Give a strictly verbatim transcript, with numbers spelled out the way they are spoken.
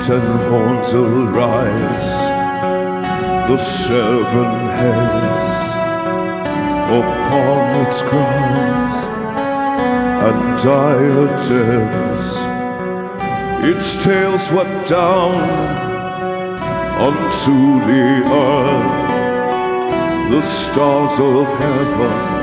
ten horns will rise, the seven heads upon its crowns and diadems. Its tail swept down unto the earth, the stars of heaven